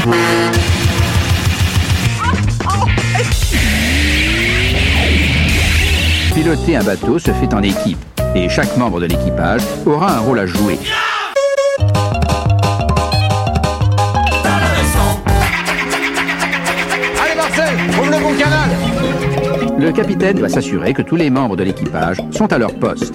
Piloter un bateau se fait en équipe et chaque membre de l'équipage aura un rôle à jouer. Allez Marcel, ouvre le bon canal. Le capitaine doit s'assurer que tous les membres de l'équipage sont à leur poste.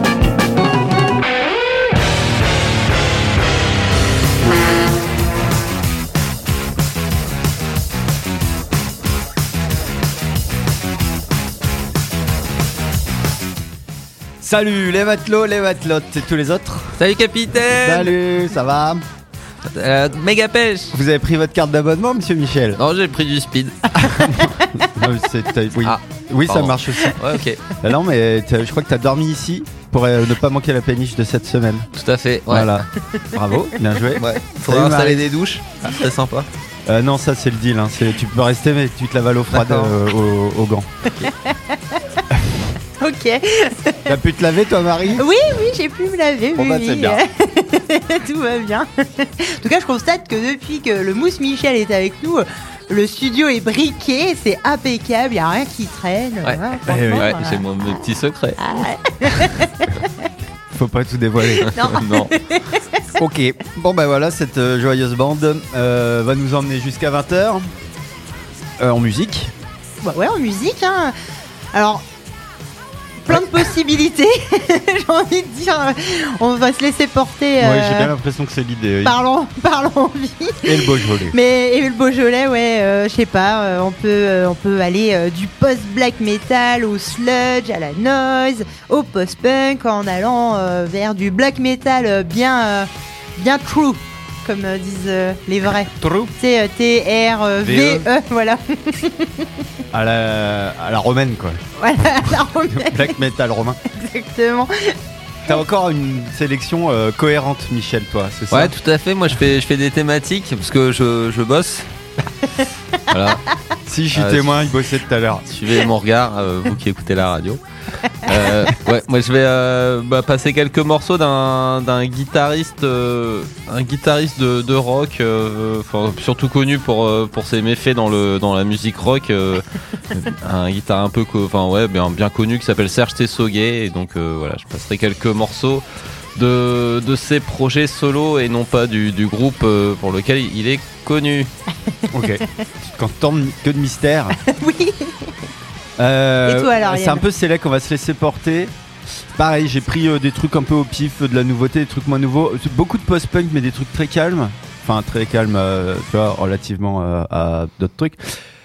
Salut les matelots, les matelotes et tous les autres. Salut capitaine. Salut, ça va? Méga pêche. Vous avez pris votre carte d'abonnement, monsieur Michel? Non, j'ai pris du speed. Non, oui, oui ça marche aussi. Ouais, ok. Non, mais je crois que t'as dormi ici pour ne pas manquer la péniche de cette semaine. Tout à fait. Ouais. Voilà. Bravo, bien joué. Ouais. Faudra installer des douches. C'est sympa. Non, ça c'est le deal. Hein. Tu peux rester, mais tu te laves à l'eau froide aux gants. Ok. T'as pu te laver, toi, Marie? Oui, j'ai pu me laver. Bon, bah, c'est bien. Tout va bien. En tout cas, je constate que depuis que le Mousse Michel est avec nous, le studio est briqué, c'est impeccable, il n'y a rien qui traîne. Ouais, ouais, c'est mon petit secret. Ah ouais. Faut pas tout dévoiler. Non. Ok, bon bah voilà, cette joyeuse bande va nous emmener jusqu'à 20h en musique. Bah ouais, en musique, hein. Alors, plein de possibilités, j'ai envie de dire, on va se laisser porter. Oui, j'ai bien l'impression que c'est l'idée. Oui. Parlons vie. Et le Beaujolais. Et le Beaujolais, ouais, je sais pas, on peut aller du post-black metal au sludge, à la noise, au post-punk, en allant vers du black metal bien true, comme disent les vrais. True. C'est T-R-V-E, voilà. À la romaine, quoi. Voilà, la romaine. Black metal romain. Exactement. T'as encore une sélection cohérente, Michel, toi, c'est ça? Ouais, tout à fait. Moi, je fais des thématiques parce que je bosse. Voilà. Si, je suis témoin, il bossait tout à l'heure. Suivez mon regard, vous qui écoutez la radio. Ouais, moi je vais passer quelques morceaux d'un guitariste, de rock, surtout connu pour ses méfaits dans la musique rock, un guitariste un peu, bien connu qui s'appelle Serge Tessoguet. Et donc voilà, je passerai quelques morceaux de ses projets solo et non pas du groupe pour lequel il est connu. Ok. Quand tant que de mystère. Oui. Et toi alors, c'est un peu sélect, on va se laisser porter. Pareil, j'ai pris des trucs un peu au pif, de la nouveauté, des trucs moins nouveaux. Beaucoup de post-punk, mais des trucs très calmes. Enfin, très calmes, tu vois, relativement à d'autres trucs.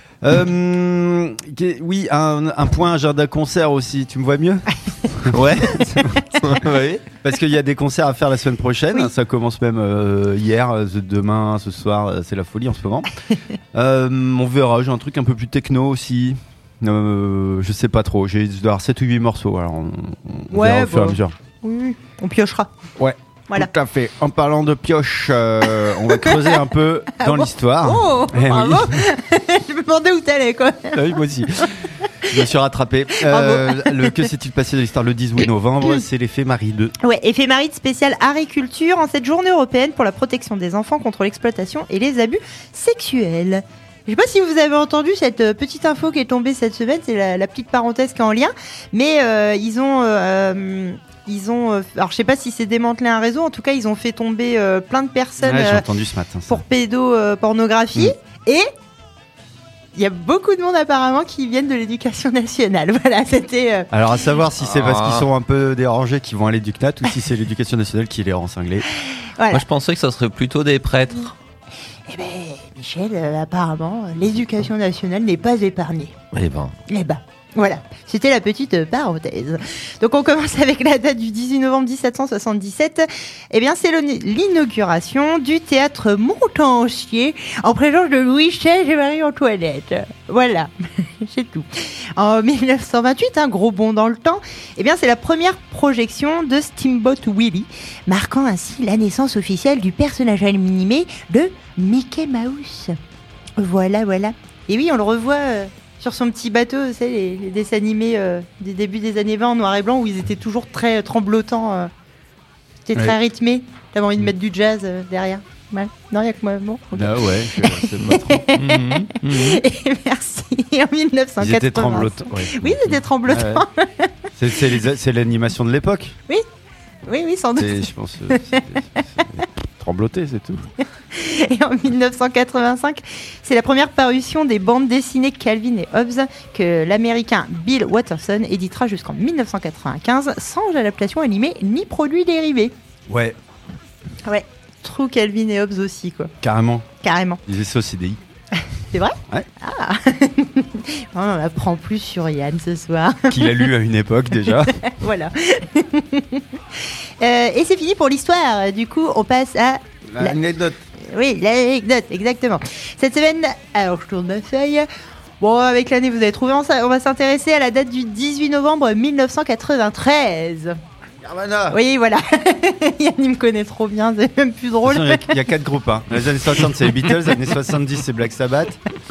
Oui, un point agenda concert aussi, tu me vois mieux? Ouais. Oui. Parce qu'il y a des concerts à faire la semaine prochaine. Oui. Ça commence même hier, demain, ce soir, c'est la folie en ce moment. On verra, j'ai un truc un peu plus techno aussi. Je sais pas trop, j'ai dû avoir 7 ou 8 morceaux, alors on verra au fur et à mesure. Oui, on piochera. Ouais. Voilà. Tout à fait. En parlant de pioche, on va creuser un peu dans l'histoire. Oh, bravo. Oui. Je me demandais où t'allais, quoi. Ah oui, moi aussi. Je me suis rattrapé. Que s'est-il passé de l'histoire le 18 novembre? C'est l'éphéméride. Ouais, éphéméride spéciale agriculture en cette journée européenne pour la protection des enfants contre l'exploitation et les abus sexuels. Je sais pas si vous avez entendu cette petite info qui est tombée cette semaine, c'est la petite parenthèse qui est en lien, mais ils ont alors je sais pas si c'est démantelé un réseau, en tout cas ils ont fait tomber plein de personnes j'ai entendu ce matin, pour pédopornographie et il y a beaucoup de monde apparemment qui viennent de l'éducation nationale. Voilà, c'était. Alors à savoir si c'est parce qu'ils sont un peu dérangés qu'ils vont à l'éducnat ou si c'est l'éducation nationale qui les rend cinglés. Voilà. Moi je pensais que ça serait plutôt des prêtres. Eh ben Michel, apparemment l'éducation nationale n'est pas épargnée. Eh ben. Voilà, c'était la petite parenthèse. Donc on commence avec la date du 18 novembre 1777. Eh bien c'est l'inauguration du théâtre Montansier en présence de Louis XVI et Marie-Antoinette. Voilà, c'est tout. En 1928, un gros bond dans le temps, eh bien c'est la première projection de Steamboat Willie, marquant ainsi la naissance officielle du personnage animé de Mickey Mouse. Voilà. Et oui, on le revoit... sur son petit bateau, vous savez, les dessins animés des débuts des années 20 en noir et blanc où ils étaient toujours très tremblotants. C'était très rythmé. T'avais envie de mettre du jazz derrière. Ouais. Non, il n'y a que moi. Bon, okay. Ah ouais, c'est pas trop. Et merci. En 1980. Ils étaient tremblotants. Ouais. Oui, ils étaient tremblotants. Ouais. C'est l'animation de l'époque. Oui, sans doute. Je pense. C'est trembloté, c'est tout. Et en 1985, c'est la première parution des bandes dessinées Calvin et Hobbes que l'américain Bill Watterson éditera jusqu'en 1995 sans adaptation animée ni produits dérivés. Ouais. Ouais, True Calvin et Hobbes aussi, quoi. Carrément. Ils essaient au CDI. C'est vrai ? Ouais. Ah. On en apprend plus sur Yann ce soir. Qu'il a lu à une époque déjà. Voilà. Et c'est fini pour l'histoire. Du coup, on passe à l'anecdote. Oui, l'anecdote, exactement. Cette semaine, alors je tourne ma feuille. Bon, avec l'année, vous avez trouvé, on va s'intéresser à la date du 18 novembre 1993. Nirvana. Oui, voilà. Yann, il me connaît trop bien, c'est même plus drôle. Il y a 4 groupes. Hein. Les années 60, c'est les Beatles. Les années 70, c'est Black Sabbath.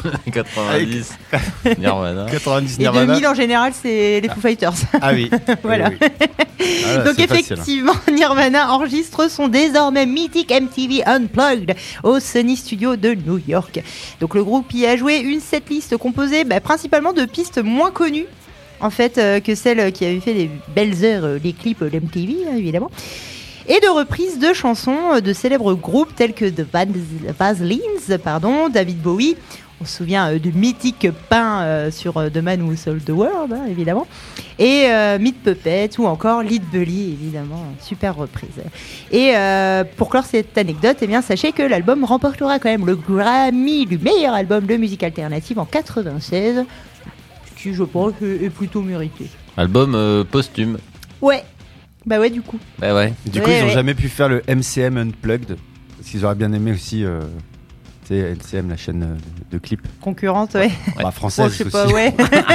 90, Nirvana. 90, Et Nirvana. 2000, en général, c'est les Foo Fighters. Ah oui. Voilà. Oui. Ah là, donc effectivement, Nirvana enregistre son désormais mythique MTV Unplugged au Sony Studio de New York. Donc le groupe y a joué une setlist composée principalement de pistes moins connues en fait que celles qui avaient fait les belles heures, les clips d'MTV évidemment, et de reprises de chansons de célèbres groupes tels que The Vaselines, David Bowie. On se souvient du mythique pain sur The Man Who Sold the World, évidemment. Et Meat Puppets ou encore Lead Belly, évidemment. Super reprise. Et pour clore cette anecdote, eh bien, sachez que l'album remportera quand même le Grammy du meilleur album de musique alternative en 96. Ce qui, je pense, est plutôt mérité. Album posthume. Ouais. Bah ouais, du coup. Bah ouais. Du coup, ils n'ont jamais pu faire le MCM Unplugged. Parce qu'ils auraient bien aimé aussi... C'est NCM, la chaîne de clips. Concurrente, ouais. Bah, française bon, je sais aussi. pas, ouais.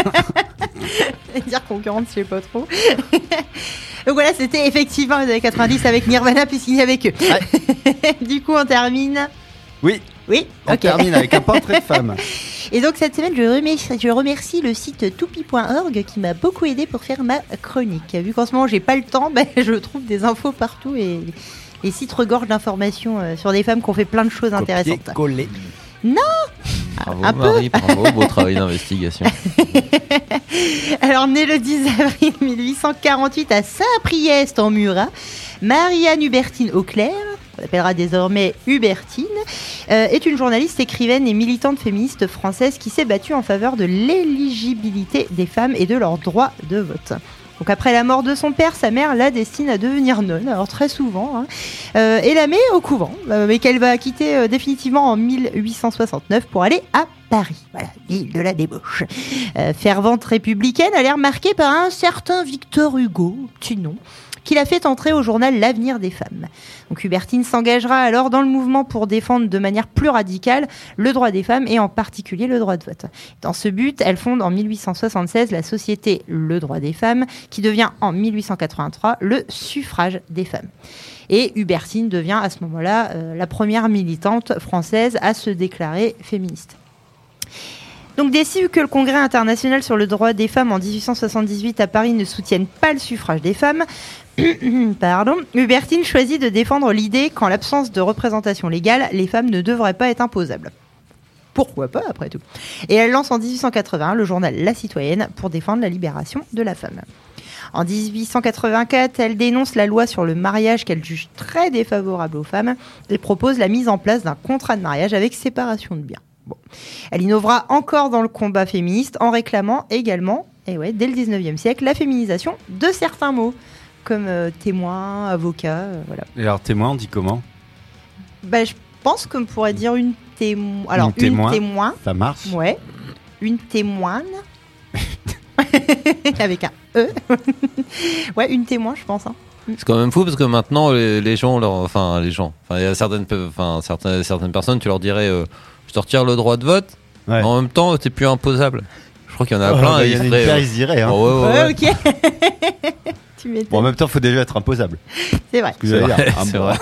Dire concurrente, je sais pas trop. Donc voilà, c'était effectivement les années 90 avec Nirvana, puisqu'il y avait que. Ouais. Du coup, on termine. Oui. Oui, on termine avec un portrait de femme. Et donc cette semaine, je remercie le site toupi.org qui m'a beaucoup aidé pour faire ma chronique. Vu qu'en ce moment, j'ai pas le temps, je trouve des infos partout et... Les sites regorgent d'informations sur des femmes qui ont fait plein de choses intéressantes. Coller. Non. Bravo Marie, bravo, beau travail d'investigation. Alors, née le 10 avril 1848 à Saint-Priest en Murat, Marianne Hubertine Auclair, on l'appellera désormais Hubertine, est une journaliste, écrivaine et militante féministe française qui s'est battue en faveur de l'éligibilité des femmes et de leur droit de vote. Donc après la mort de son père, sa mère la destine à devenir nonne, alors très souvent, et la met au couvent, mais qu'elle va quitter définitivement en 1869 pour aller à Paris, voilà, l'île de la débauche. Fervente républicaine, elle est remarquée par un certain Victor Hugo, petit nom, qui l'a fait entrer au journal L'Avenir des femmes. Donc Hubertine s'engagera alors dans le mouvement pour défendre de manière plus radicale le droit des femmes et en particulier le droit de vote. Dans ce but, elle fonde en 1876 la société Le Droit des Femmes qui devient en 1883 le Suffrage des femmes. Et Hubertine devient à ce moment-là la première militante française à se déclarer féministe. Donc déçu que le Congrès international sur le droit des femmes en 1878 à Paris ne soutienne pas le suffrage des femmes, Hubertine choisit de défendre l'idée qu'en l'absence de représentation légale, les femmes ne devraient pas être imposables. Pourquoi pas, après tout. Et elle lance en 1881 le journal La Citoyenne pour défendre la libération de la femme. En 1884, elle dénonce la loi sur le mariage qu'elle juge très défavorable aux femmes et propose la mise en place d'un contrat de mariage avec séparation de biens. Bon. Elle innovera encore dans le combat féministe en réclamant également, dès le 19e siècle, la féminisation de certains mots, comme témoin, avocat, voilà. Et alors témoin, on dit comment ? Je pense qu'on pourrait dire une témoin. Alors une témoin. Ça marche. Ouais. Une témoine. Avec un E. Ouais, une témoin, je pense. Hein. C'est quand même fou parce que maintenant les gens, il y a certaines personnes, tu leur dirais, je te retire le droit de vote. Ouais. En même temps, t'es plus imposable. Je crois qu'il y en a plein. Il y en a une paire, ils se diraient. Hein. Ouais, ok. Bon, en même temps, il faut déjà être imposable. C'est vrai. C'est vrai.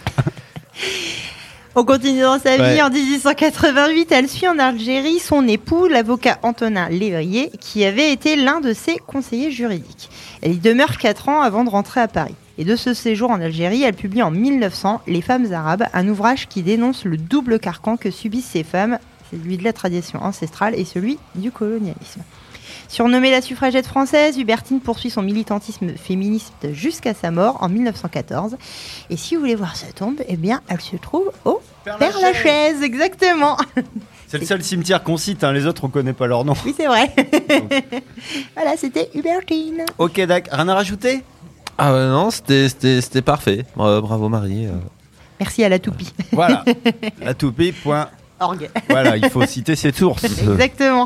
On continue dans sa vie. En 1888, elle suit en Algérie son époux, l'avocat Antonin Lévrier, qui avait été l'un de ses conseillers juridiques. Elle y demeure 4 ans avant de rentrer à Paris. Et de ce séjour en Algérie, elle publie en 1900 Les femmes arabes, un ouvrage qui dénonce le double carcan que subissent ces femmes, celui de la tradition ancestrale et celui du colonialisme. Surnommée la suffragette française, Hubertine poursuit son militantisme féministe jusqu'à sa mort en 1914. Et si vous voulez voir sa tombe, eh bien, elle se trouve au Père-Lachaise, exactement. C'est le seul cimetière qu'on cite, hein. Les autres on connaît pas leur nom. Oui, c'est vrai. Voilà, c'était Hubertine. Ok, d'accord. Rien à rajouter ? Ah ouais, non, c'était parfait. Bravo Marie. Merci à la toupie. Voilà. La toupie. Orgue. Voilà, il faut citer ses sources. Exactement.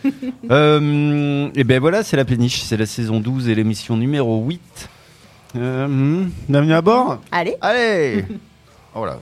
Et ben voilà, c'est la péniche, c'est la saison 12 et l'émission numéro 8. Bienvenue à bord. Allez. Oh là.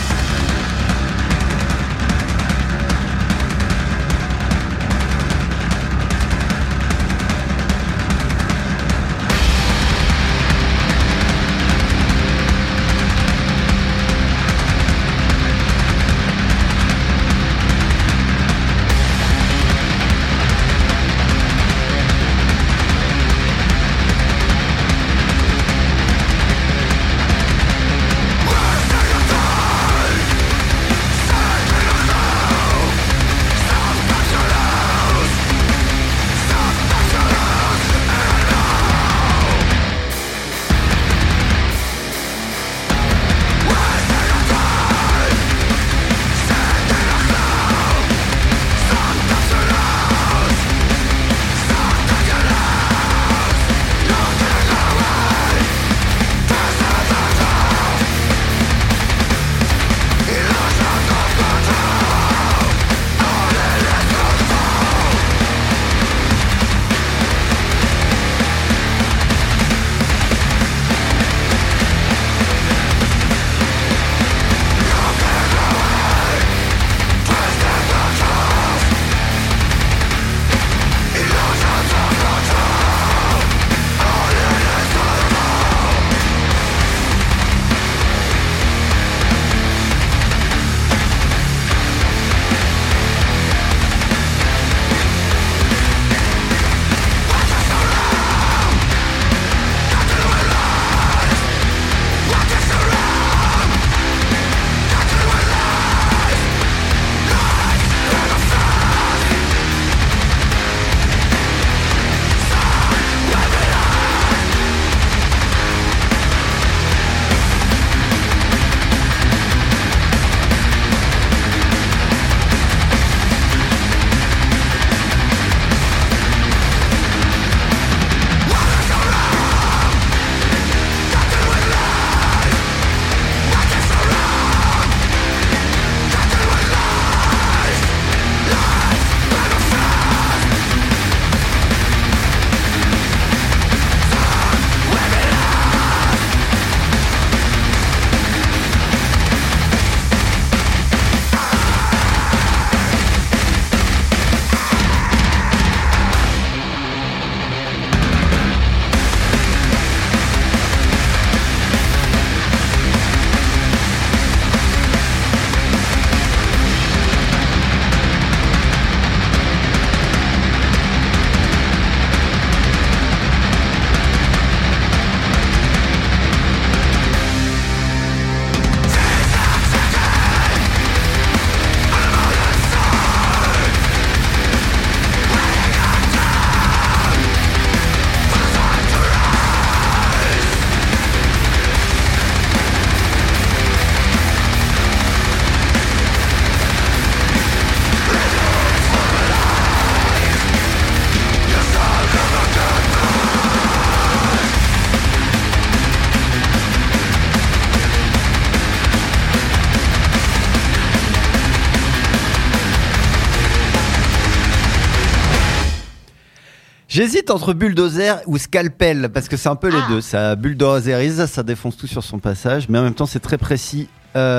J'hésite entre bulldozer ou scalpel, parce que c'est un peu les deux. Ça bulldozérise, ça défonce tout sur son passage, mais en même temps c'est très précis.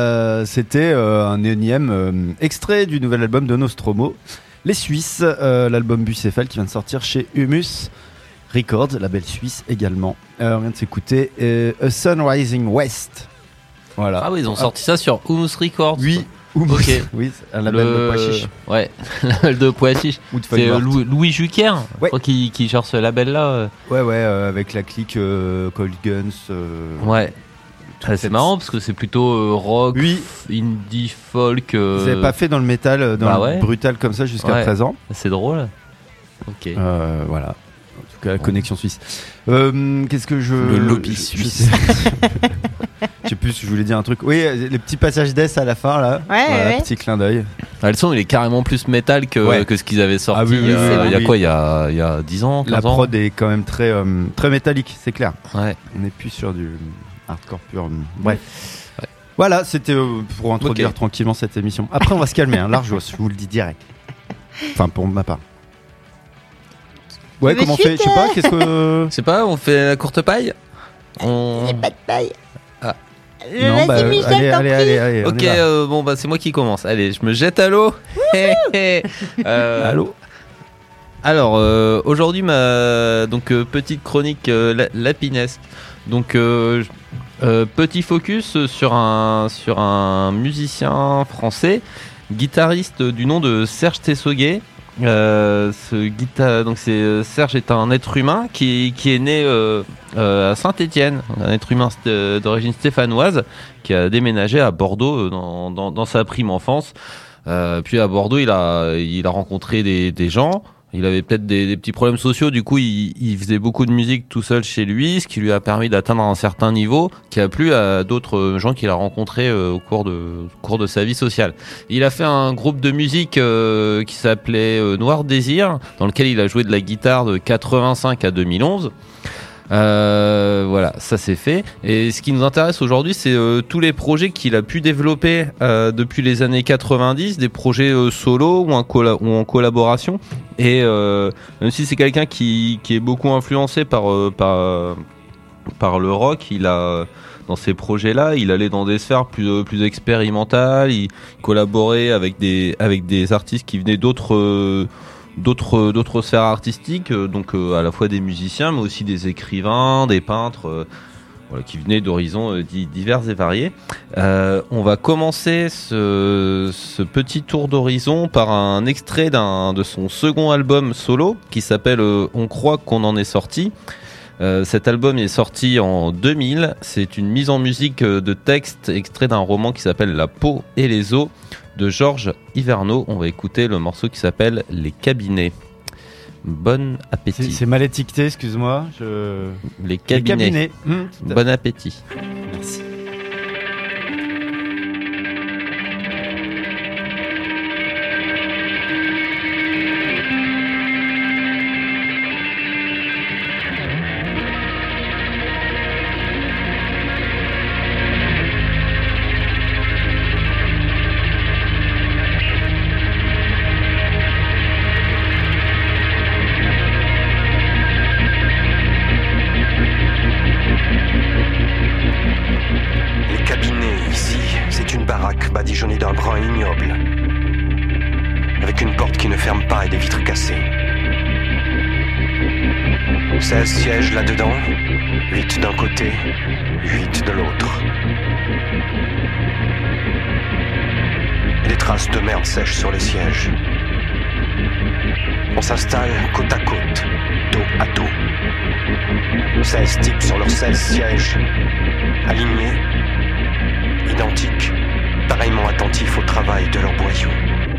C'était un énième extrait du nouvel album de Nostromo, les Suisses, l'album Bucéphale qui vient de sortir chez Humus Records, label suisse également. On vient de s'écouter A Sun Rising West. Voilà. Ah oui, ils ont sorti ça sur Humus Records. Oui. Ok. Oui, un label de pois chiche. Ouais, label de pois chiche. Ou de feuilles C'est mortes. Louis Jucker, je Ouais. crois, qui gère ce label-là. Ouais, avec la clique Cold Guns. Ouais. toute C'est cette- marrant parce que c'est plutôt rock, Oui. indie, folk. Ils n'avaient pas fait dans le métal, dans bah le ouais. brutal comme ça jusqu'à Ouais. présent. C'est drôle. Ok. Voilà. En tout cas, la connexion suisse. Qu'est-ce que je. Le lobby je- suisse. Je sais plus si je voulais dire un truc. Oui, les petits passages d'S à la fin, là. Ouais, Voilà, ouais. petit clin d'œil. Le son, il est carrément plus métal que, Ouais. que ce qu'ils avaient sorti Ah oui, oui, oui, il y a oui. quoi il y a 10 ans, 15 La ans. prod est quand même très, très métallique, c'est clair. Ouais. On n'est plus sur du hardcore pur. Bref. Voilà, c'était pour introduire Ok. tranquillement cette émission. Après, on va se calmer, hein, largement, je vous le dis direct. Enfin, pour ma part. Ouais, Mais comment on fait? Je sais pas, qu'est-ce que. Je sais pas, on fait la courte paille. On... Pas de paille. Ah. Vas-y, Michel, t'en prie. allez. on Ok, y va. bon bah c'est moi qui commence. Allez, je me jette à l'eau. Allô? Alors aujourd'hui ma petite chronique lapinesque. Donc petit focus sur un musicien français, guitariste du nom de Serge Tessoguet. Serge est un être humain qui est né à Saint-Étienne, un être humain d'origine stéphanoise qui a déménagé à Bordeaux dans sa prime enfance. Puis à Bordeaux, il a rencontré des gens. Il avait peut-être des petits problèmes sociaux, du coup il faisait beaucoup de musique tout seul chez lui, ce qui lui a permis d'atteindre un certain niveau qui a plu à d'autres gens qu'il a rencontrés au cours de sa vie sociale. Il a fait un groupe de musique qui s'appelait Noir Désir, dans lequel il a joué de la guitare de 85 à 2011. Voilà, ça c'est fait. Et ce qui nous intéresse aujourd'hui, c'est tous les projets qu'il a pu développer depuis les années 90, des projets solo ou en collaboration. Et même si c'est quelqu'un qui est beaucoup influencé par le rock, il a dans ces projets-là, il allait dans des sphères plus expérimentales. Il collaborait avec des artistes qui venaient d'autres sphères artistiques, donc à la fois des musiciens mais aussi des écrivains, des peintres, qui venaient d'horizons divers et variés. On va commencer ce petit tour d'horizon par un extrait de son second album solo qui s'appelle On croit qu'on en est sorti. Cet album est sorti en 2000, c'est une mise en musique de texte extrait d'un roman qui s'appelle La peau et les os de Georges Hyvernaud. On va écouter le morceau qui s'appelle Les cabinets. Bon appétit. C'est mal étiqueté, excuse-moi. Les cabinets. Bon appétit. Merci. Les cabinets, ici, c'est une baraque badigeonnée d'un brun ignoble, avec une porte qui ne ferme pas et des vitres cassées. 16 sièges là-dedans, 8 d'un côté, 8 de l'autre. Et des traces de merde sèche sur les sièges. On s'installe côte à côte, dos à dos. 16 types sur leurs 16 sièges, alignés, identiques, pareillement attentifs au travail de leur boyau.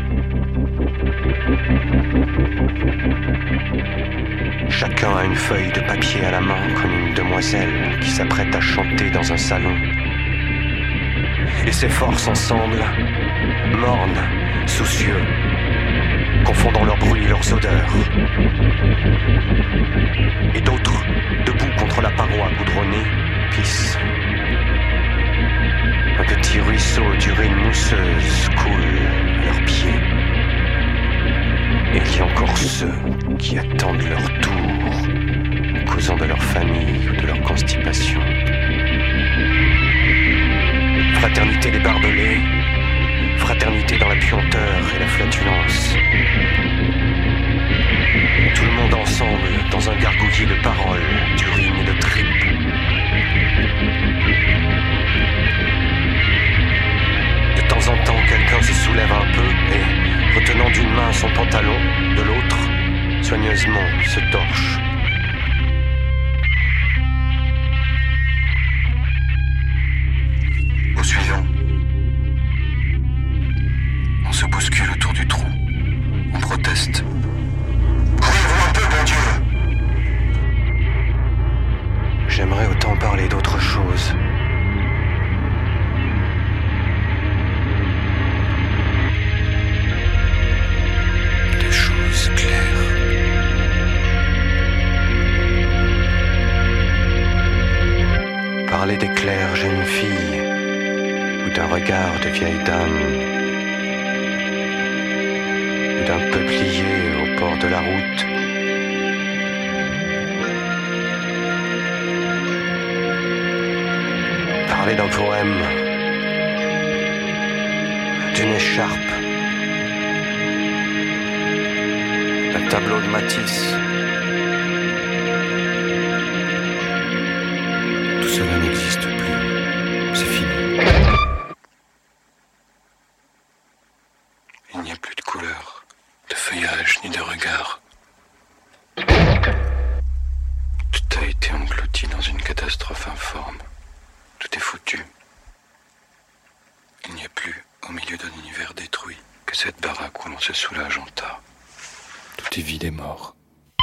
Chacun a une feuille de papier à la main comme une demoiselle qui s'apprête à chanter dans un salon. Et s'efforcent ensemble, mornes, soucieux, confondant leur bruit et leurs odeurs. Et d'autres, debout contre la paroi goudronnée, pissent. Un petit ruisseau d'urine mousseuse coule à leurs pieds. Et il y a encore ceux qui attendent leur tour, causant de leur famille ou de leur constipation. Fraternité des barbelés, fraternité dans la puanteur et la flatulence. Tout le monde ensemble dans un gargouillis de paroles, d'urine et de tripes. De temps en temps, quelqu'un se d'une main son pantalon, de l'autre, soigneusement, se torche. Au suivant, on se bouscule autour du trou. On proteste. Ouvrez-vous un peu, bon Dieu! J'aimerais autant parler d'autre chose. De choses claires. Parler des clairs jeunes filles, ou d'un regard de vieille dame, ou d'un peuplier au bord de la route. Parler d'un poème, d'une écharpe, d'un tableau de Matisse. Tout cela n'existe plus, c'est fini. Il n'y a plus de couleurs, de feuillage ni de regard. Tout a été englouti dans une catastrophe informe. Tout est foutu. Il n'y a plus, au milieu d'un univers détruit, que cette baraque où l'on se soulage en tas. Tout est vide et mort.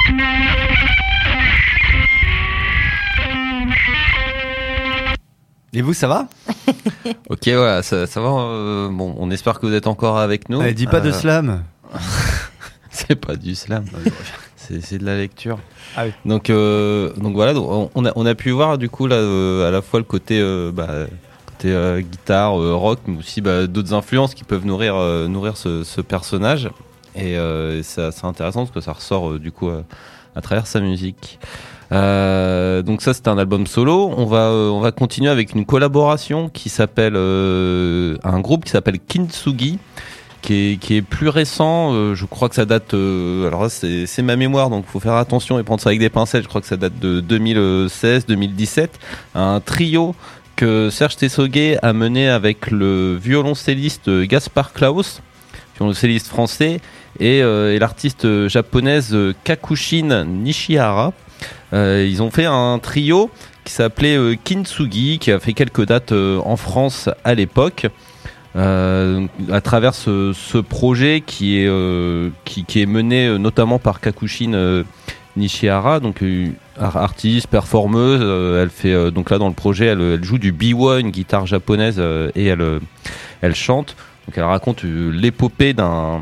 Et vous, ça va? Ok, voilà, ça va. Bon, on espère que vous êtes encore avec nous. Dis pas de slam. C'est pas du slam. C'est de la lecture. Ah oui. Donc voilà, on a pu voir du coup là à la fois le côté guitare, rock, mais aussi d'autres influences qui peuvent nourrir ce personnage. Et c'est assez intéressant parce que ça ressort du coup à travers sa musique. Donc ça c'était un album solo. On va continuer avec une collaboration qui s'appelle un groupe qui s'appelle Kintsugi, qui est plus récent. Je crois que ça date. Alors là c'est ma mémoire, donc faut faire attention et prendre ça avec des pincettes. Je crois que ça date de 2016-2017. Un trio que Serge Tessoguet a mené avec le violoncelliste Gaspard Klaus, violoncelliste français, et l'artiste japonaise Kakushin Nishihara. Ils ont fait un trio qui s'appelait Kintsugi, qui a fait quelques dates en France à l'époque. À travers ce projet qui est mené notamment par Kakushin Nishihara, donc artiste, performeuse. Elle fait donc là dans le projet, elle joue du biwa, une guitare japonaise, et elle chante. Donc elle raconte l'épopée d'un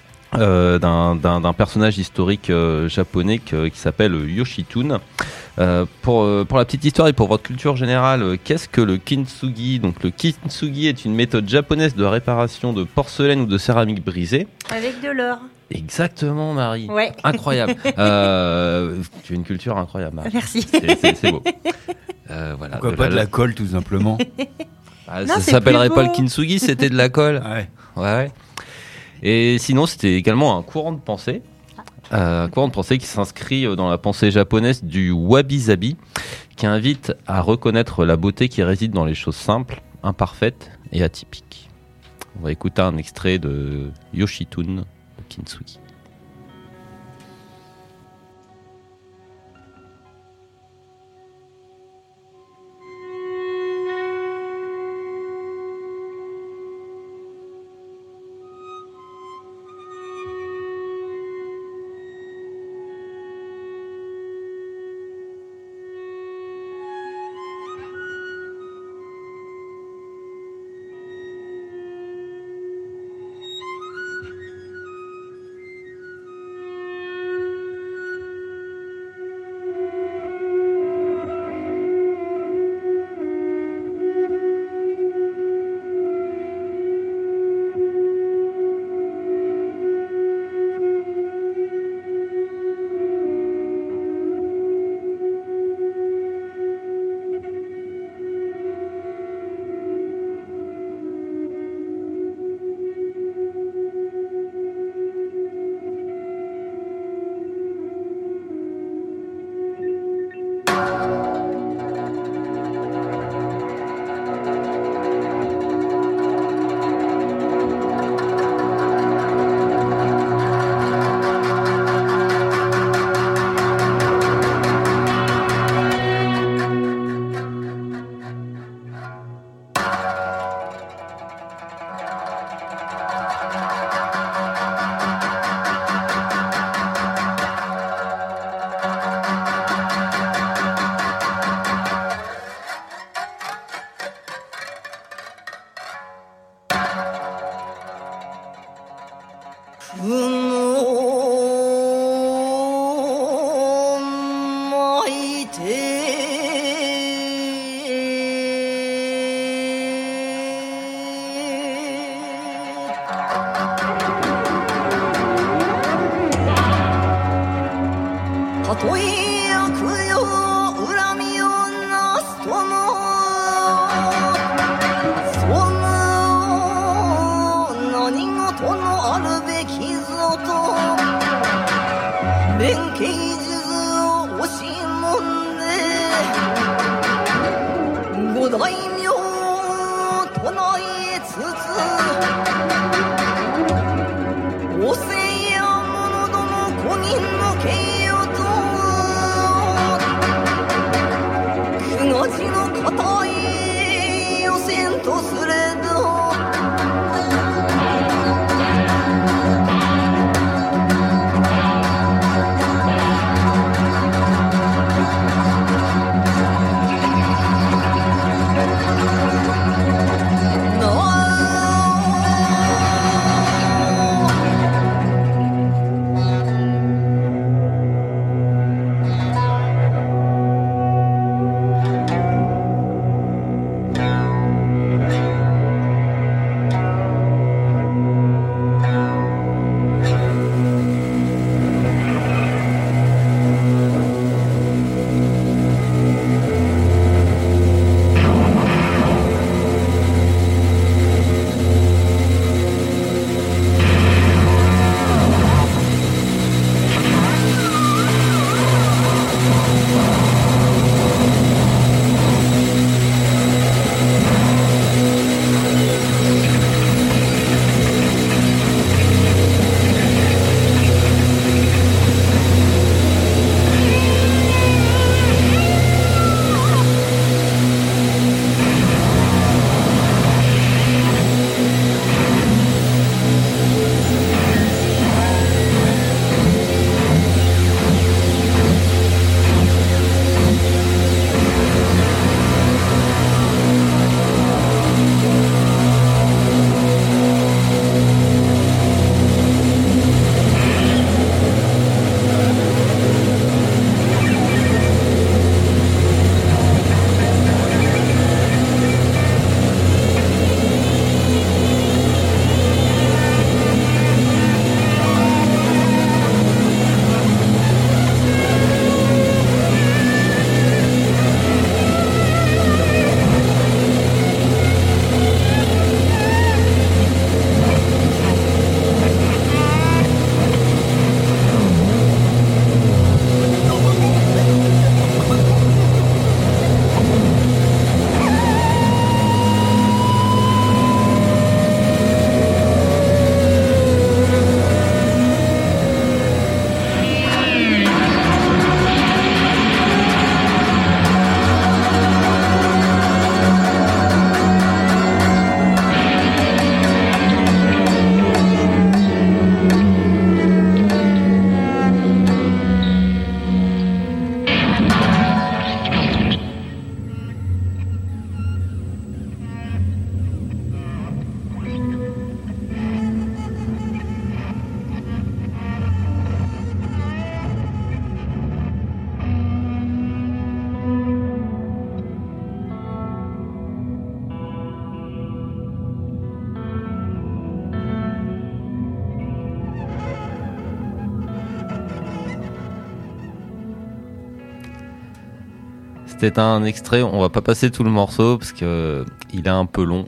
personnage historique japonais qui s'appelle Yoshitune. Pour la petite histoire et pour votre culture générale, qu'est-ce que le kintsugi? Donc le kintsugi est une méthode japonaise de réparation de porcelaine ou de céramique brisée. Avec de l'or. Exactement, Marie. Ouais. Incroyable. Tu as une culture incroyable, Marie. Merci. C'est beau. Voilà. Pourquoi pas de la colle, tout simplement? Ah, Non, ça c'est s'appellerait plus pas beau. le kintsugi, c'était de la colle. Ouais. Ouais. Et sinon, c'était également un courant de pensée. Un courant de pensée qui s'inscrit dans la pensée japonaise du wabi-sabi, qui invite à reconnaître la beauté qui réside dans les choses simples, imparfaites et atypiques. On va écouter un extrait de Yoshitune de Kintsugi. C'était un extrait, on va pas passer tout le morceau parce que il est un peu long.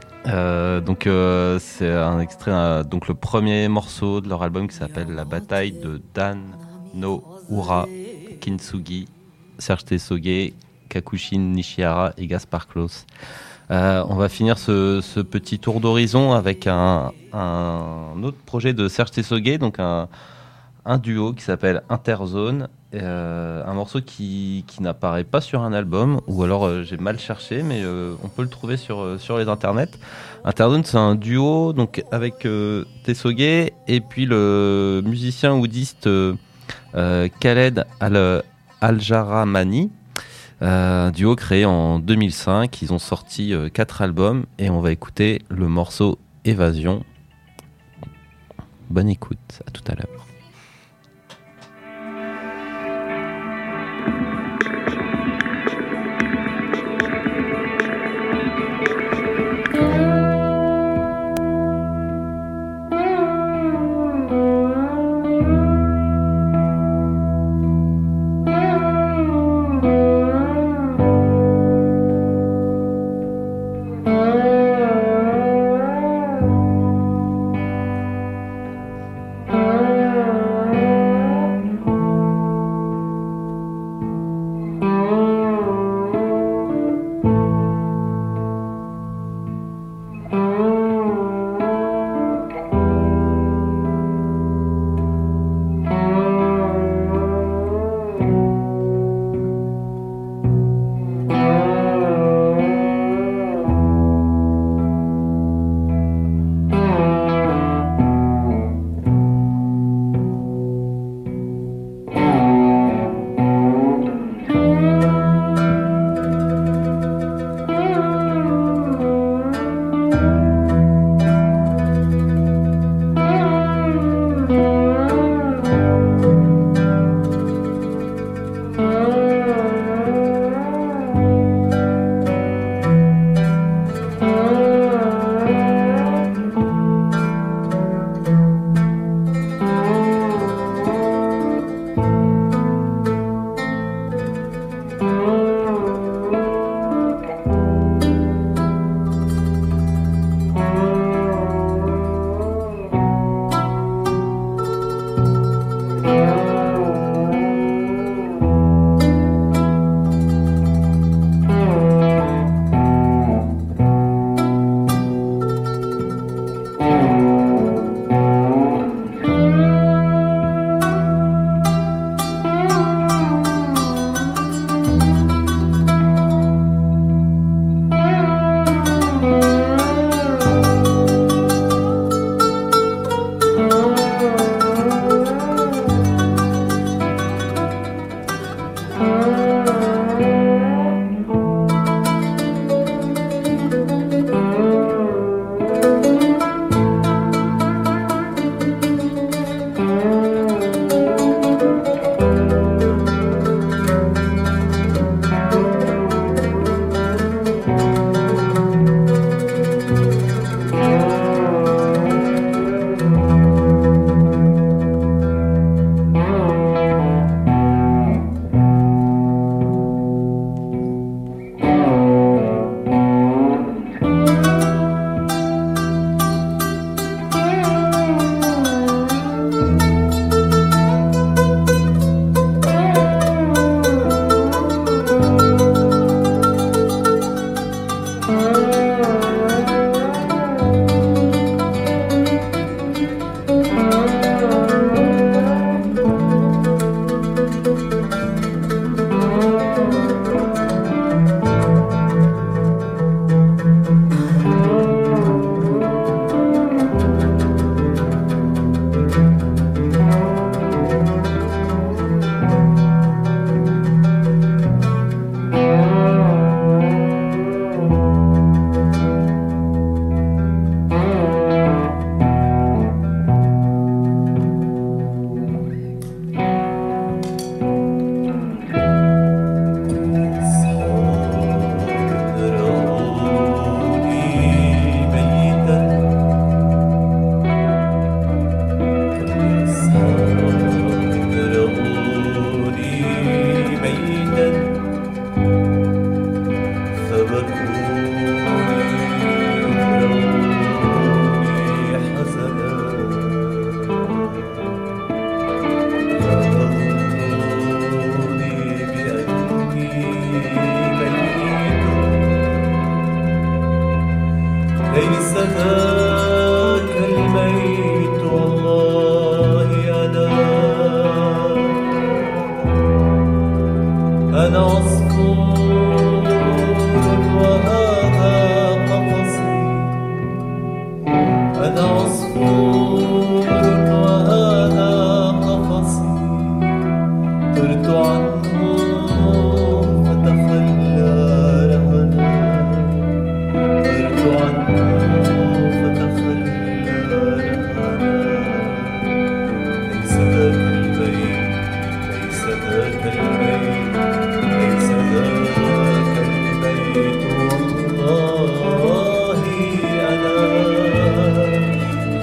Donc c'est un extrait, donc le premier morceau de leur album qui s'appelle La bataille de Dan no Ura, Kintsugi, Serge Tessoge, Kakushin Nishihara et Gaspar Klaus. On va finir ce petit tour d'horizon avec un autre projet de Serge Tessoge, donc un duo qui s'appelle Interzone, un morceau qui n'apparaît pas sur un album, ou alors j'ai mal cherché, mais on peut le trouver sur les internets. Interzone, c'est un duo donc avec Tessoge et puis le musicien oudiste Khaled Al-Jaramani. Un duo créé en 2005, ils ont sorti 4 albums et on va écouter le morceau Évasion. Bonne écoute, à tout à l'heure.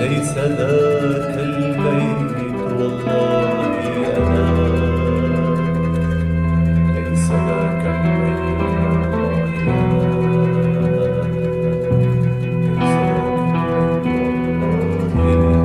ليس ذاك البيت والله أنا ليس ذاك البيت والله أنا ليس ذاك البيت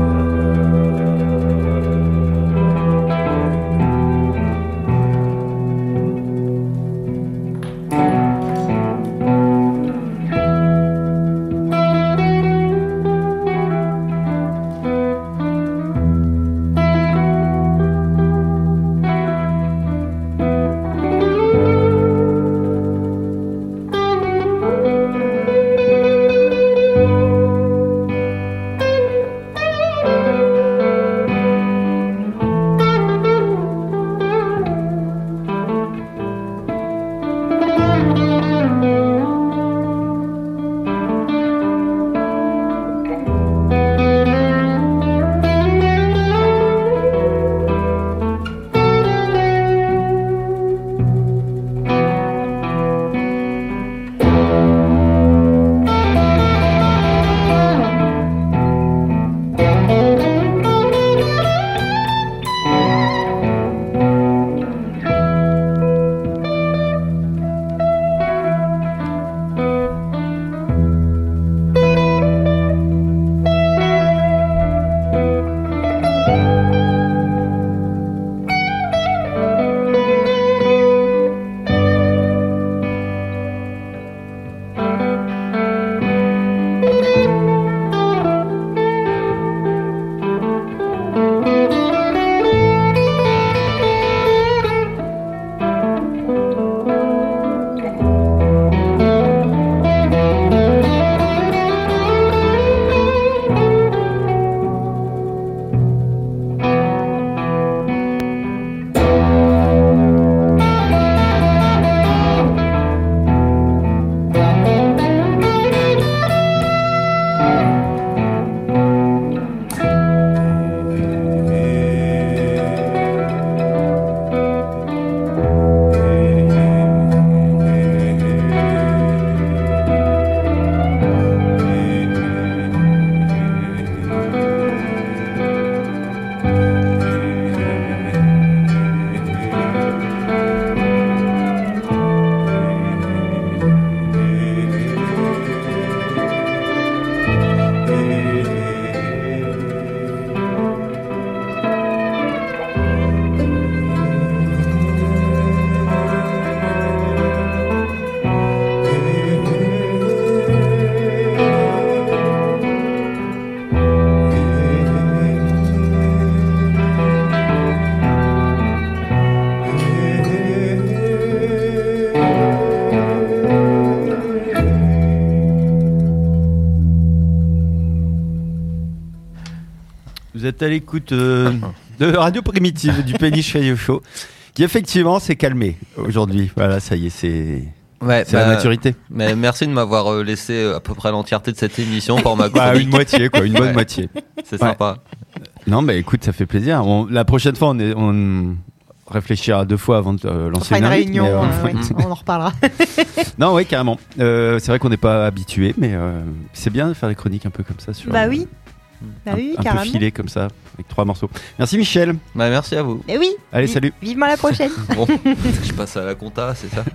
Vous êtes à l'écoute de Radio Primitive du Péniche Radio Show, qui effectivement s'est calmé aujourd'hui. Voilà, ça y est, c'est la maturité. Mais merci de m'avoir laissé à peu près l'entièreté de cette émission pour ma chronique. Une moitié, quoi, une bonne moitié. C'est sympa. Non, mais écoute, ça fait plaisir. La prochaine fois, on réfléchira 2 fois avant de lancer on fera une réunion. On en reparlera. Non, oui, carrément. C'est vrai qu'on n'est pas habitué, mais c'est bien de faire des chroniques un peu comme ça sur. Bah oui. Bah oui, un carrément. peu filé comme ça, avec 3 morceaux. Merci Michel. Bah merci à vous. Et oui. Allez, salut. Vivement la prochaine. Bon, je passe à la compta, c'est ça?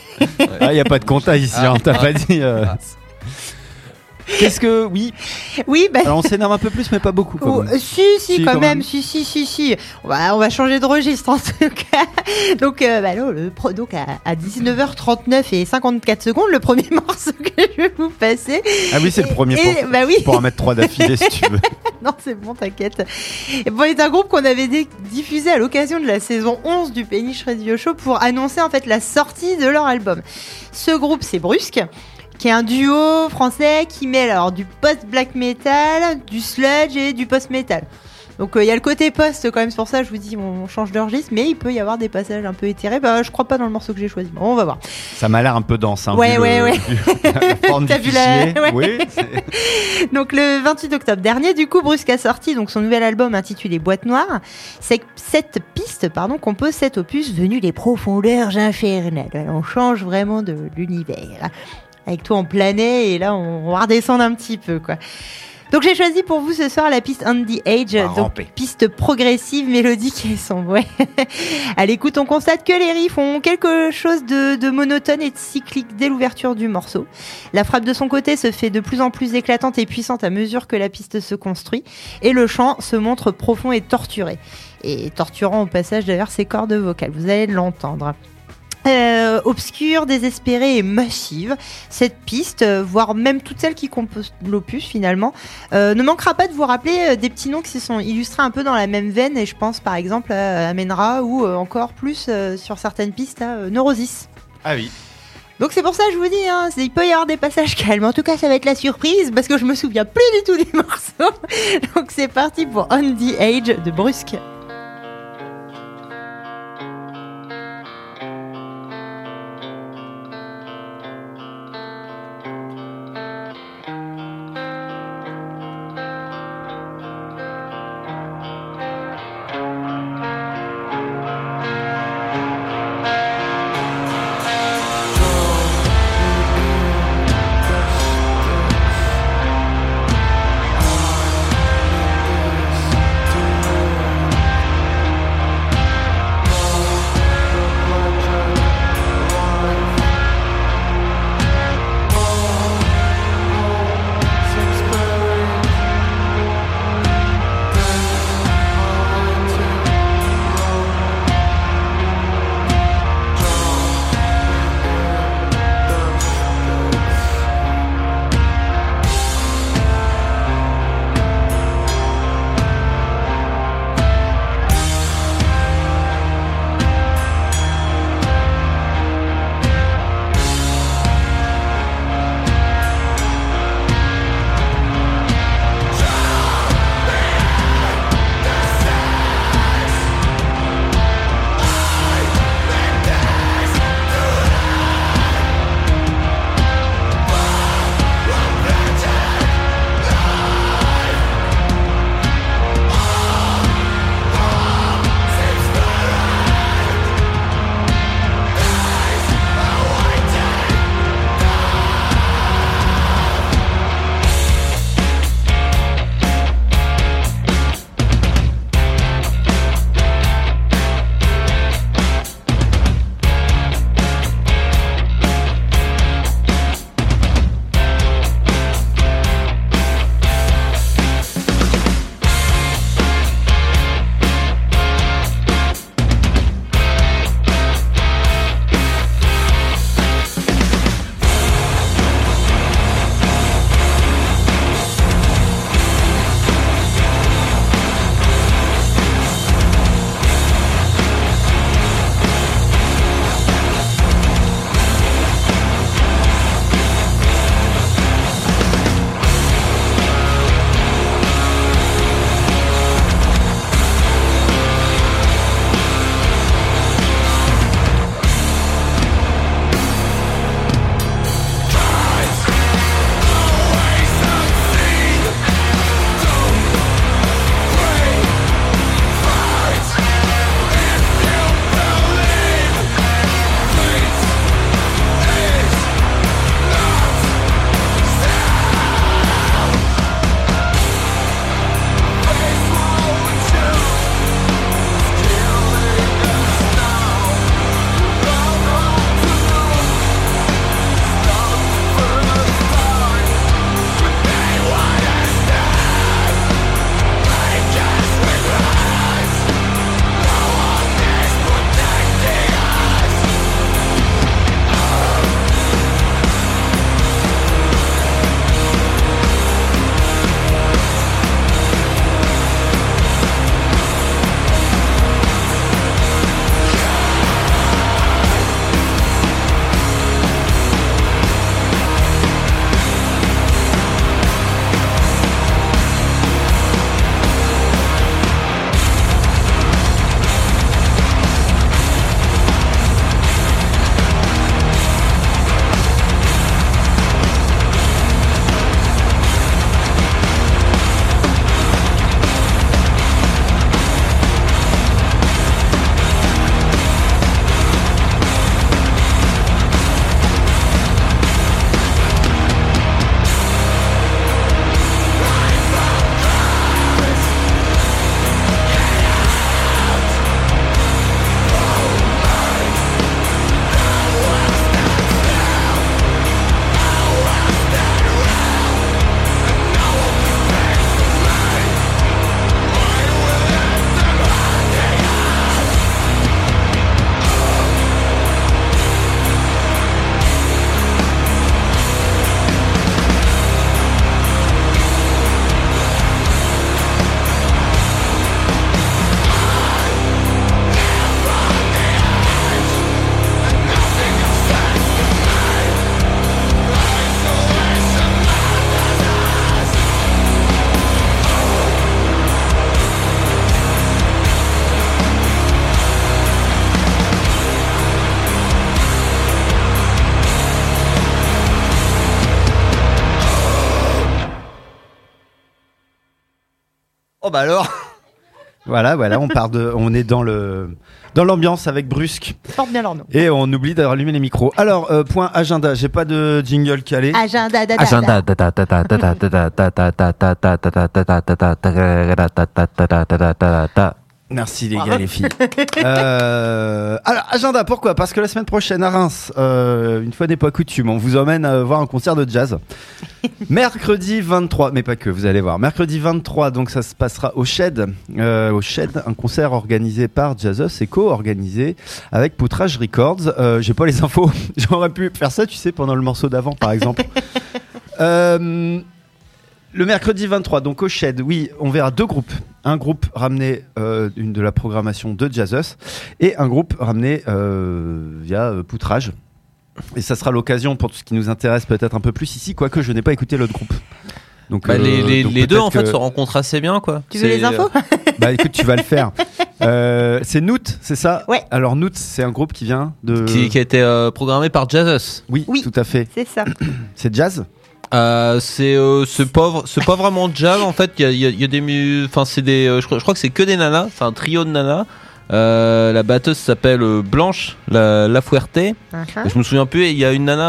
Ah, il n'y a pas de compta ici, t'as pas dit. Qu'est-ce que. Oui. Oui, Alors on s'énerve un peu plus, mais pas beaucoup. Si, quand même. Si. On va changer de registre en tout cas. Donc, donc à 19h39 et 54 secondes, le premier morceau que je vais vous passer. Ah oui, c'est le premier pour en mettre 3 d'affilée si tu veux. Non, c'est bon, t'inquiète. C'est un groupe qu'on avait diffusé à l'occasion de la saison 11 du Péniche Radio Show pour annoncer en fait la sortie de leur album. Ce groupe, c'est Brusque, qui est un duo français qui mêle alors du post-black metal, du sludge et du post-metal. Donc il y a le côté post quand même, c'est pour ça je vous dis on change de registre, mais il peut y avoir des passages un peu éthérés. Je crois pas dans le morceau que j'ai choisi. Bon, on va voir. Ça m'a l'air un peu dense. Hein, ouais. La forme T'as du vu fichier. Ouais. Oui. Donc le 28 octobre dernier, du coup, Brusque a sorti donc son nouvel album intitulé Boîte Noire. Cette piste, compose cet opus venu des profondeurs infernales. On change vraiment de l'univers. Avec toi on planait et là on va redescendre un petit peu quoi. Donc j'ai choisi pour vous ce soir la piste On the Edge, va donc ramper. piste progressive, mélodique et sombre. Ouais. À l'écoute, on constate que les riffs ont quelque chose de monotone et de cyclique dès l'ouverture du morceau. La frappe de son côté se fait de plus en plus éclatante et puissante à mesure que la piste se construit, et le chant se montre profond et torturé. Et torturant au passage d'ailleurs ses cordes vocales, vous allez l'entendre. Obscure, désespérée et massive, cette piste, voire même toutes celles qui composent l'opus finalement, ne manquera pas de vous rappeler des petits noms qui se sont illustrés un peu dans la même veine, et je pense par exemple à Amenra ou encore plus sur certaines pistes à Neurosis. Ah oui. Donc c'est pour ça que je vous dis, hein, il peut y avoir des passages calmes. En tout cas, ça va être la surprise parce que je me souviens plus du tout des morceaux. Donc c'est parti pour On the Edge de Brusque. Thank Oh bah alors. Voilà, on est dans l'ambiance avec Brusque. Porte bien leur nom. Et on oublie d'allumer les micros. Alors, point agenda, j'ai pas de jingle calé. Agenda. Merci les gars, les filles. Alors, agenda, pourquoi ? Parce que la semaine prochaine à Reims, une fois n'est pas coutume, on vous emmène voir un concert de jazz. Mercredi 23, mais pas que, vous allez voir. Mercredi 23, donc ça se passera au Shed. Au Shed, un concert organisé par Jazzos et co-organisé avec Poutrage Records. J'ai pas les infos, j'aurais pu faire ça, tu sais, pendant le morceau d'avant, par exemple. Le mercredi 23, donc au Shed, oui, on verra deux groupes. Un groupe ramené de la programmation de Jazzos et un groupe ramené via Poutrage. Et ça sera l'occasion pour tout ce qui nous intéresse peut-être un peu plus ici, quoique je n'ai pas écouté l'autre groupe. Donc, les deux en fait se rencontrent assez bien quoi. Tu veux les infos ? Bah écoute, tu vas le faire. C'est Noot, c'est ça ? Ouais. Alors Noot, c'est un groupe qui vient de... Qui a été programmé par Jazzos. Oui, tout à fait. C'est ça. C'est jazz ? C'est pas vraiment jazz en fait. Il y a des, enfin c'est des, je crois que c'est que des nanas. C'est un trio de nanas. La batteuse s'appelle Blanche La Fuerte. Je me souviens plus. Il y a une nana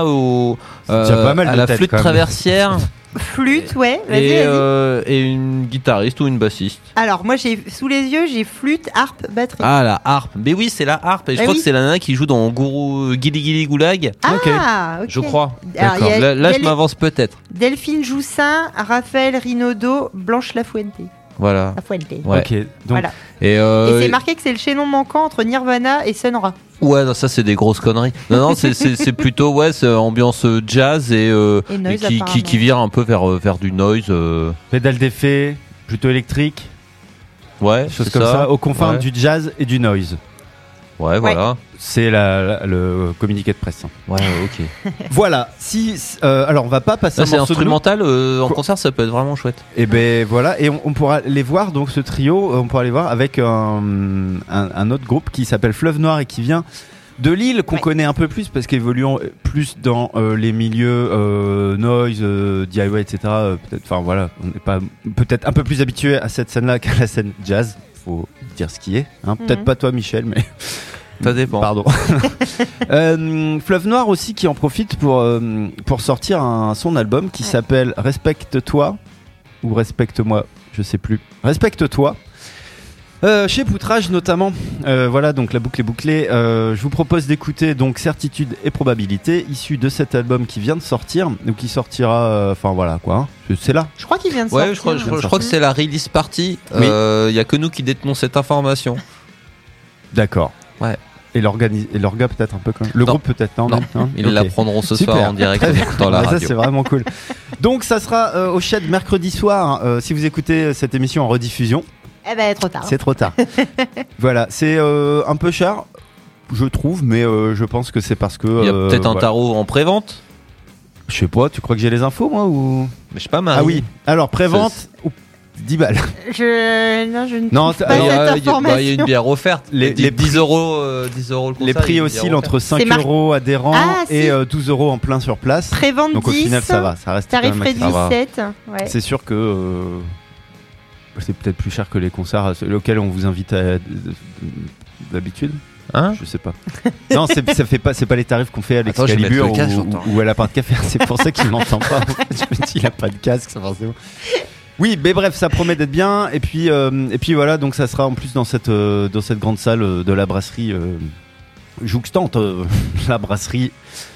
à la flûte traversière. Flûte, ouais. Vas-y. Et une guitariste ou une bassiste. Alors moi j'ai sous les yeux j'ai flûte, harpe, batterie. Ah la harpe. Mais oui c'est la harpe. Et je crois que c'est la nana qui joue dans Gourou Gili Gili Goulag. Ah, ok. Je crois. Alors, D'accord. Là je m'avance peut-être. Delphine Joussin, Raphaël Rinaudot, Blanche Lafuente. Voilà. Lafuente. Ouais. Ok. Donc, Voilà. Et c'est marqué que c'est le chaînon manquant entre Nirvana et Sun Ra. ouais, non, ça c'est des grosses conneries. Non, c'est plutôt c'est ambiance jazz et noise, qui vire un peu vers du noise. pédale d'effet, plutôt électrique, Ouais, choses c'est comme ça, aux confins Ouais. du jazz et du noise. Ouais, voilà. C'est le communiqué de presse. Ouais, ok. Voilà. Alors on va pas passer Ça un c'est morceau de instrumental en concert, ça peut être vraiment chouette. Et ben voilà, et on pourra les voir, donc ce trio, on pourra les voir avec un autre groupe qui s'appelle Fleuve Noir et qui vient de Lille, qu'on connaît un peu plus parce qu'évoluant plus dans les milieux noise, DIY, etc. Peut-être, enfin voilà, on n'est pas peut-être un peu plus habitué à cette scène-là qu'à la scène jazz. Faut dire ce qui est. Hein. Peut-être pas toi, Michel, mais Ça dépend. pardon. Fleuve Noir aussi qui en profite pour sortir son album qui s'appelle Respecte-toi ou Respecte-moi, je sais plus. Respecte-toi. Chez Poutrage notamment. Voilà, donc la boucle est bouclée. Je vous propose d'écouter donc Certitude et Probabilité, issu de cet album qui vient de sortir, ou qui sortira. Enfin voilà quoi. Hein. C'est là. Je crois qu'il vient de Ouais, sortir. je crois que c'est la release party. Il Oui. y a que nous qui détenons cette information. D'accord. Ouais. Et l'orga peut-être un peu quand même. Le Non. groupe peut-être non. Non. non Ils Ok. l'apprendront ce Super. soir en direct Très en bien. écoutant la Ouais, radio. Ça c'est vraiment cool. Donc ça sera au Shed mercredi soir. Si vous écoutez cette émission en rediffusion, Eh ben trop tard. c'est trop tard. Voilà, c'est un peu cher, je trouve, mais je pense que c'est parce que. Il y a peut-être un voilà. tarot en pré-vente. Je sais pas, tu crois que j'ai les infos moi ou. Mais je sais pas, Marie. Ah oui, alors prévente, 10 balles. Je ne Non, trouve t'as- pas Il y cette a information. une bière offerte. Les 10 euros le concert. Les prix il y a une oscillent bière entre offerte. 5 C'est euros adhérents Ah, et si. 12 euros en plein sur place. Prévente Donc au 10. final ça va, ça reste quand Tarif même réduit accessible. 7. Ouais. C'est sûr que c'est peut-être plus cher que les concerts auxquels on vous invite d'habitude. Hein Je sais pas. Non, c'est pas les tarifs qu'on fait à Attends, je vais l'Excalibur mettre le casque, j'entends. ou à la part de café. C'est pour ça qu'il m'entend pas. En fait. Je me dis, il a pas de casque, ça forcément. Oui, mais bref, ça promet d'être bien. Et puis voilà, donc ça sera en plus dans cette grande salle de la brasserie jouxtante, la brasserie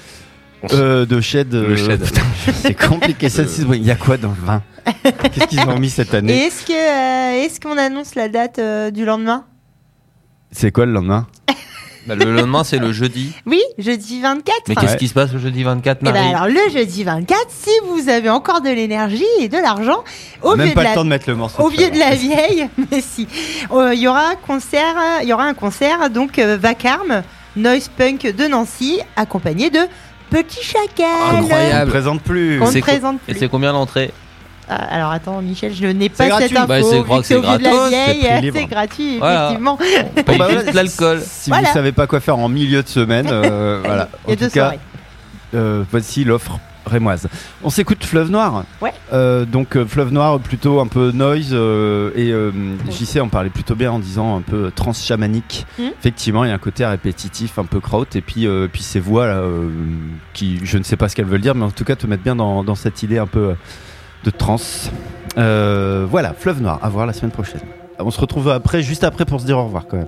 de Shed. Le Shed. Putain, c'est compliqué. Il y a quoi dans le vin? Qu'est-ce qu'ils ont mis cette Et année? est-ce qu'on annonce la date du lendemain? C'est quoi le lendemain? Bah, le lendemain, c'est le jeudi. Oui, jeudi 24. Mais qu'est-ce qui se passe le jeudi 24, Eh ben Marie? alors le jeudi 24, si vous avez encore de l'énergie et de l'argent, au Même lieu pas de le la temps de mettre le morceau. au lieu de la vieille, mais si, il y aura un concert donc Vacarme, noise punk de Nancy, accompagné de Petit Chacal. Incroyable. On ne présente plus. On ne C'est présente Et plus. c'est combien l'entrée? Alors attends, Michel, je n'ai C'est pas cette gratuit. info. Bah, c'est- je crois vu que c'est au lieu de la gratos, c'est vieille, prix libre. c'est gratuit, Voilà. effectivement. On paye Bah juste voilà, l'alcool. Si Voilà. vous savez pas quoi faire en milieu de semaine, voilà. Il y a En deux tout cas, soirées. voici l'offre Rémoise. On s'écoute Fleuve Noir. Ouais. Donc Fleuve Noir plutôt un peu noise et JC en parlait plutôt bien en disant un peu trans-chamanique. Effectivement, il y a un côté répétitif, un peu kraut et puis ces voix là, qui je ne sais pas ce qu'elles veulent dire, mais en tout cas te mettre bien dans cette idée un peu de trance. Voilà, Fleuve Noir, à voir la semaine prochaine. On se retrouve juste après pour se dire au revoir quand même.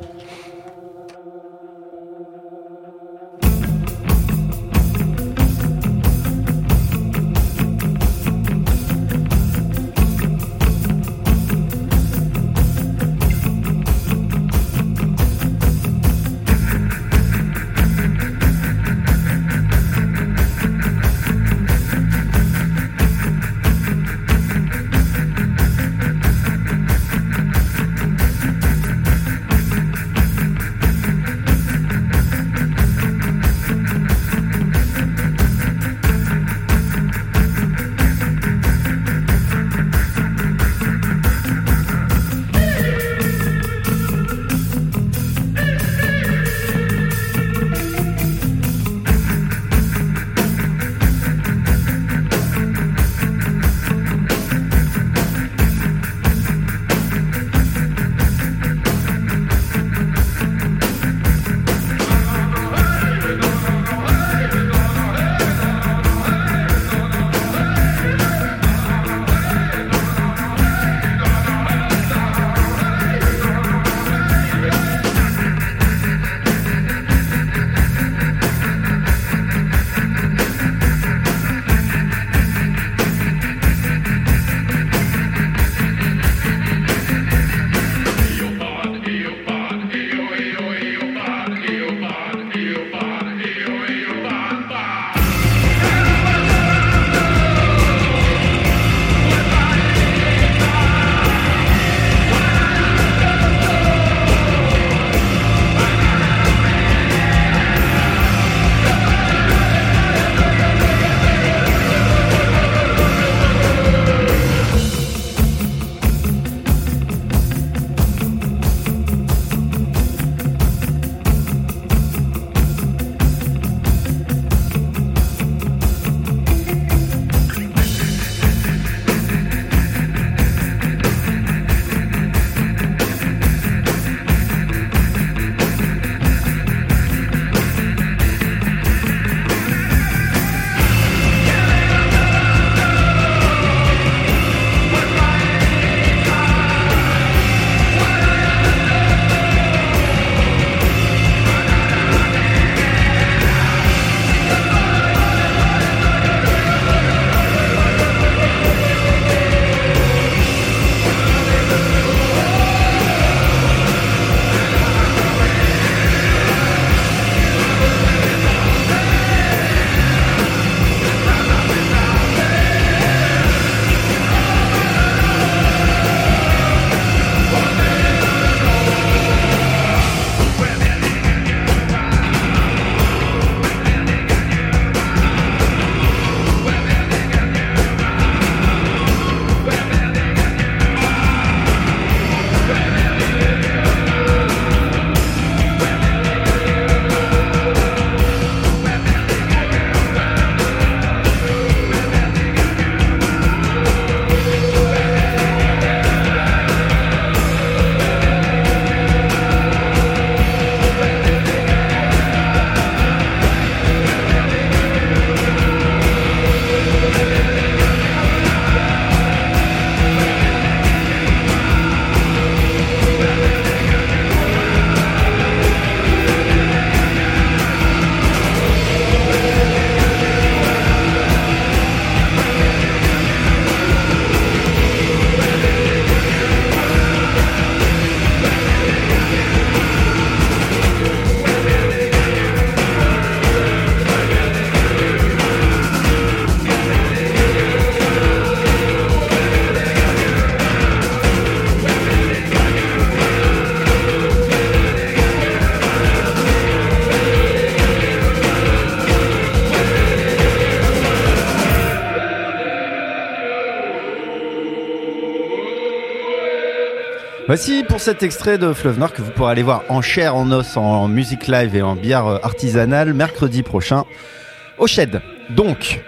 Voici pour cet extrait de Fleuve Noir que vous pourrez aller voir en chair, en os, en musique live et en bière artisanale mercredi prochain au Shed. Donc,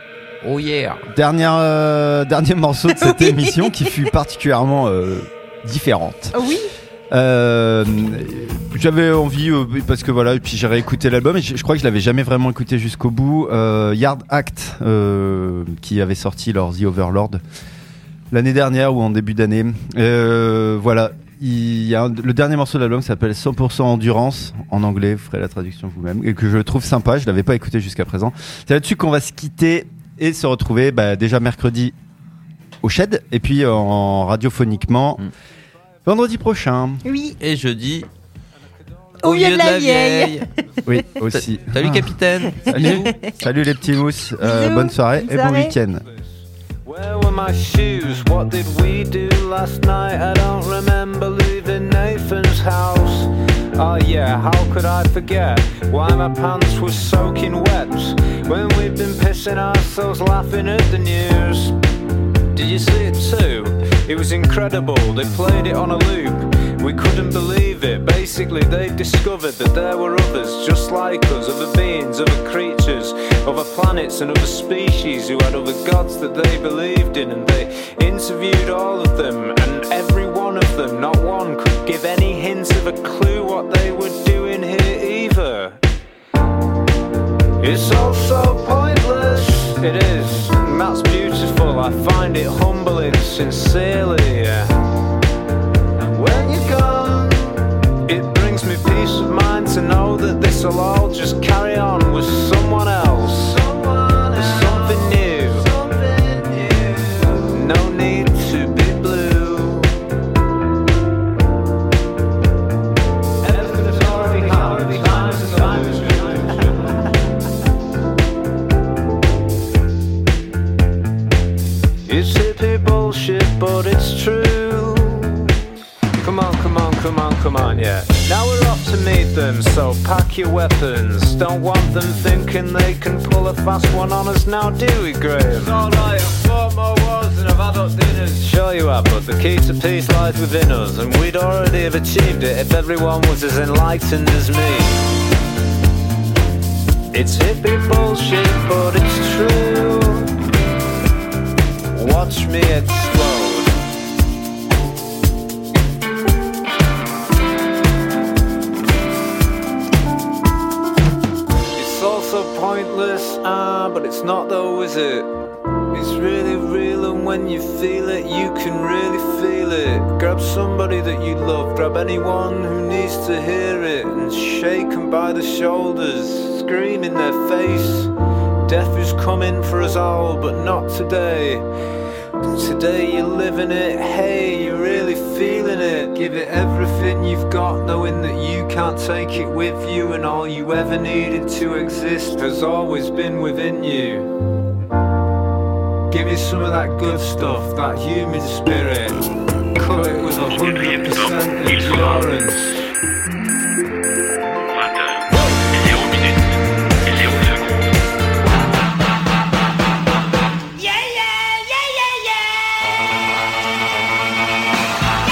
Oh yeah. Dernier morceau de cette émission qui fut particulièrement différente. Oui. J'avais envie parce que voilà, et puis j'ai réécouté l'album et je crois que je l'avais jamais vraiment écouté jusqu'au bout. Yard Act qui avait sorti leur The Overlord l'année dernière ou en début d'année. Voilà, il y a le dernier morceau de l'album s'appelle 100% Endurance en anglais, vous ferez la traduction vous-même, et que je trouve sympa, je l'avais pas écouté jusqu'à présent. C'est là-dessus qu'on va se quitter et se retrouver déjà mercredi au Shed et puis en radiophoniquement vendredi prochain. Oui. Et jeudi au milieu de la vieille. Oui, aussi. Salut capitaine. Salut les petits mousses. Bisous. Bonne soirée et bon week-end. Where were my shoes? What did we do last night? I don't remember leaving Nathan's house. Oh yeah, how could I forget why my pants were soaking wet when we'd been pissing ourselves laughing at the news? Did you see it too? It was incredible, they played it on a loop. We couldn't believe it. Basically they discovered that there were others just like us, other beings, other creatures, other planets and other species who had other gods that they believed in, and they interviewed all of them, and every one of them, not one could give any hint of a clue what they were doing here either. It's all so pointless, it is, and that's beautiful. I find it humbling, sincerely. When you're gone, it brings me peace of mind to know that this'll all just carry on with someone else, with something new. No need to be blue. Everything's already happened. It's hippie bullshit, but it's true. Come on, come on, come on, come on, yeah. Now we're off to meet them, so pack your weapons. Don't want them thinking they can pull a fast one on us now, do we, Graham? It's alright, I've fought more wars than I've had up dinners. Sure you have, but the key to peace lies within us, and we'd already have achieved it if everyone was as enlightened as me. It's hippie bullshit, but it's true. Watch me explode. Pointless, but it's not though, is it? It's really real, and when you feel it, you can really feel it. Grab somebody that you love, grab anyone who needs to hear it, and shake them by the shoulders, scream in their face. Death is coming for us all, but not today. Today you're living it, hey, you're really feeling it. Give it everything you've got, knowing that you can't take it with you, and all you ever needed to exist has always been within you. Give me some of that good stuff, that human spirit. Cut it with 100% endurance.